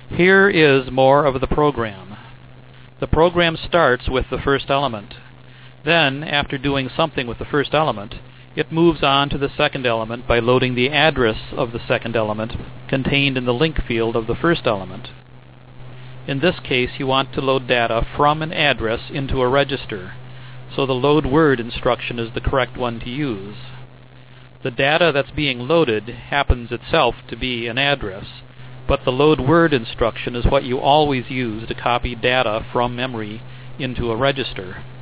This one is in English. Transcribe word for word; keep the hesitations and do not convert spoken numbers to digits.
Here is more of the program. The program starts with the first element. Then, after doing something with the first element, it moves on to the second element by loading the address of the second element contained in the link field of the first element. In this case, you want to load data from an address into a register, so the load word instruction is the correct one to use. The data that's being loaded happens itself to be an address, but the load word instruction is what you always use to copy data from memory into a register.